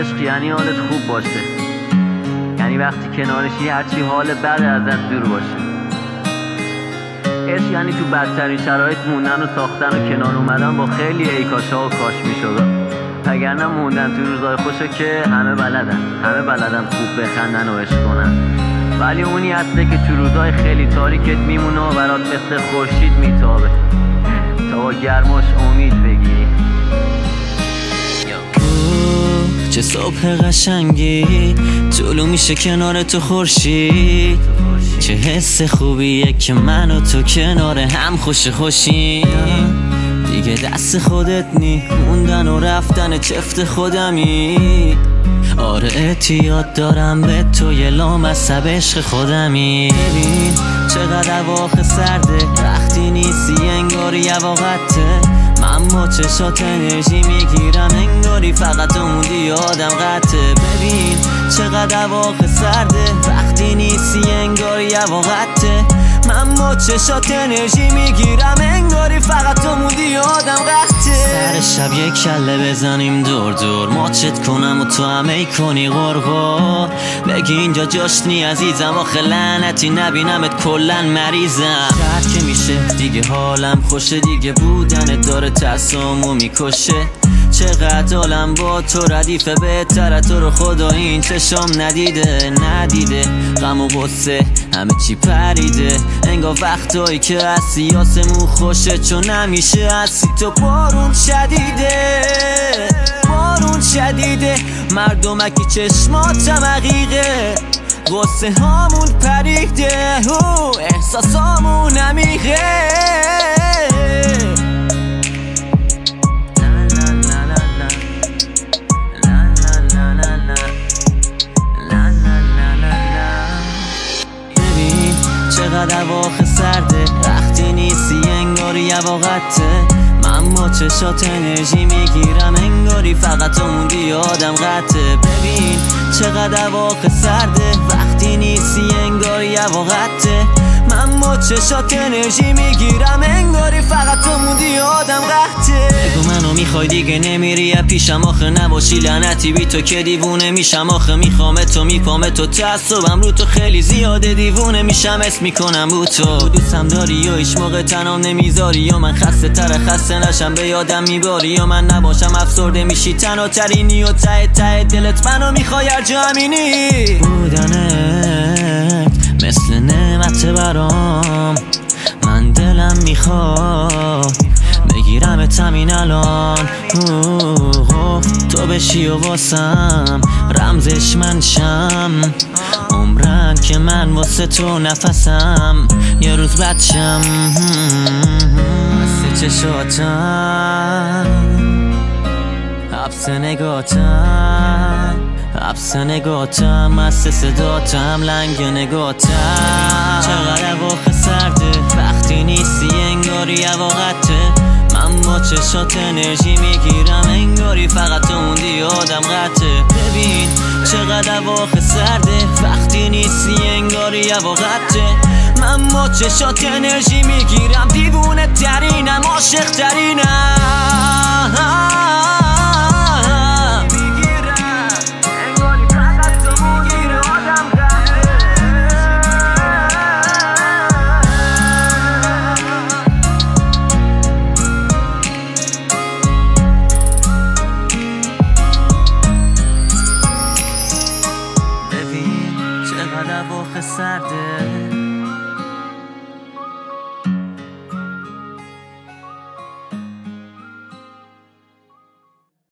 عشق یعنی حالت خوب باشه، یعنی وقتی کنارشی هرچی حال بد ازت دور باشه. عشق یعنی تو بدترین شرایط موندن و ساختن و کنار اومدن با خیلی ایکاشا و کاش میشد، وگرنه موندن تو روزای خوشه که همه بلدن خوب بخندن و عشق کنن، ولی اونی هسته که تو روزای خیلی تاریکت میمونه و برات مثل خورشید میتابه تا با گرماش امید بگیری. چه صبح قشنگی طلوع میشه کنار تو خورشید، چه حس خوبیه که من و تو کنار هم خوشیم. دیگه دست خودت نی موندن و رفتن چفت خودمی. آره اعتیاد دارم به تو یه لامصب عشق خودمی. ببین چقدر اواخر سرده وقتی نیستی انگاری یه وقته، من با چشات انرژی میگیرم انگاری فقط موندی یادم قطعه. ببین چقدر اواخر سرده وقتی نیستی انگاری یه وقته، من با چشات انرژی میگیرم انگاری فقط موندی یادم قطعه. سر شب یک کله بزنیم دور دور، ماچت کنم و تو همه کنی غرغر، بگی اینجا جاش نی عزیزم، آخه لعنتی نبینمت کلن مریضم. شاید که میشه دیگه حالم خوشه، دیگه بودنت داره ترسامو میکشه. چقدر حالم با تو ردیفه، بهتره تو رو خدا این چشام ندیده غم و غصه همه چی پریده، انگار وقتایی که هستی آسمون خوشه، چون نمیشه هستی تو بارون شدیده مردمکی چشماتم عقیقه، غصه هامون پریده احساسامون عمیقه. چقدر اواخر سرده وقتی نیستی انگاری یه وقته، من با چشات انرژی میگیرم انگاری فقط موندی یادم قطعه. ببین چقدر اواخر سرده وقتی نیستی انگاری یه وقته، من با چشات انرژی میگیرم انگاری فقط موندی یادم قطعه. بگو منو میخوای دیگه نمیری یا پیشم، آخه نباشی لعنتی بی تو که دیوونه میشم، آخه میخوام تو میپام تو تعصبم رو تو خیلی زیاده دیوونه میشم اسم میکنم رو تو. دوستم داری یا هیچ موقع تنام نمیذاری، یا من خسته نشم به یادم میباری، یا من نباشم افسرده میشی تنها ترینی و ته دلت منو میخوای هرجا همینی. بودنت مثل نعمت برام، من دلم میخواد بگیرمت همین الان، تو بشی و واسم رمزش من شم، عمرن که من واسه تو نفسم یه روز بچم. واسه چشاتم حبس نگاتم واسه صداتم لنگ نگاتم. چقدر اواخر سرده وقتی نیستی انگاری یه وقته، من با چشات انرژی میگیرم انگاری فقط موندی یادم قطعه. ببین چقدر اواخر سرده وقتی نیستی انگاری یه وقته، من با چشات انرژی میگیرم دیوونه ترینم عاشق ترینم. چقدر اواخر سرده